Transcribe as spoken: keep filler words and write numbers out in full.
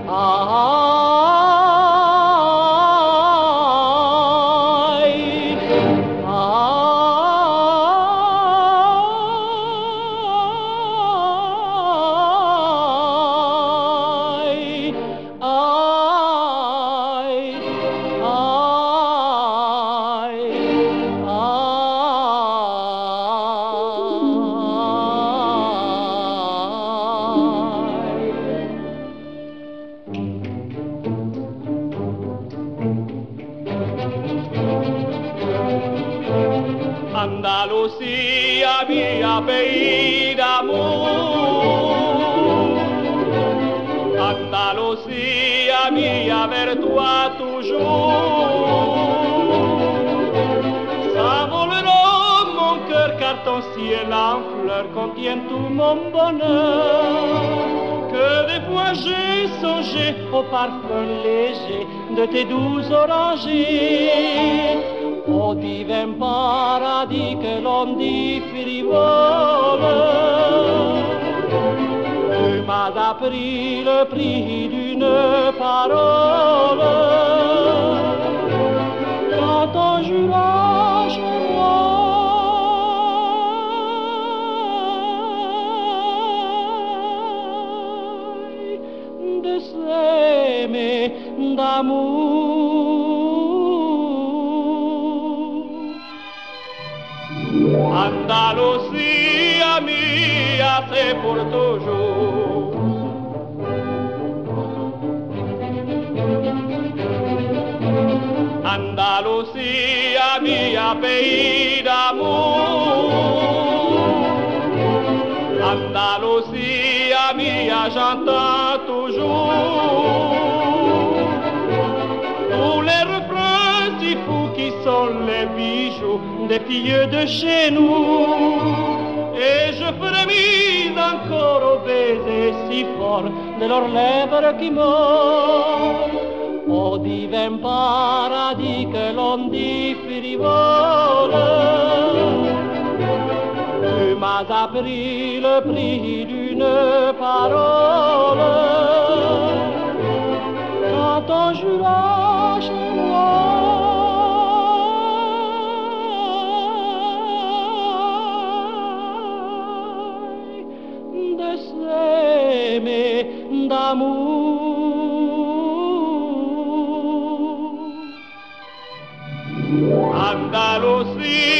Andalucía, mia pays d'amour. Andalucía, mia vers toi toujours. Ça volera mon cœur car ton ciel en fleurs contient tout mon bonheur. Que des fois j'ai songé au parfum léger de tes doux orangers. Au divin paradis que l'on dit frivole, tu m'as appris le prix d'une parole. Quand on jura chez moi de s'aimer d'amour, Andalucía mia, c'est pour toujours. Andalucía mia, pays d'amour. Andalucía mia, j'entends toujours tous les refrains si fous qui sont les bijoux des filles de chez nous. Et je frémis encore au baiser si fort de leurs lèvres qui meurent. Au divin paradis que l'on dit frivole, tu m'as appris le prix d'une parole. Quand on jura chez moi de s'aimer d'amour, Andalucía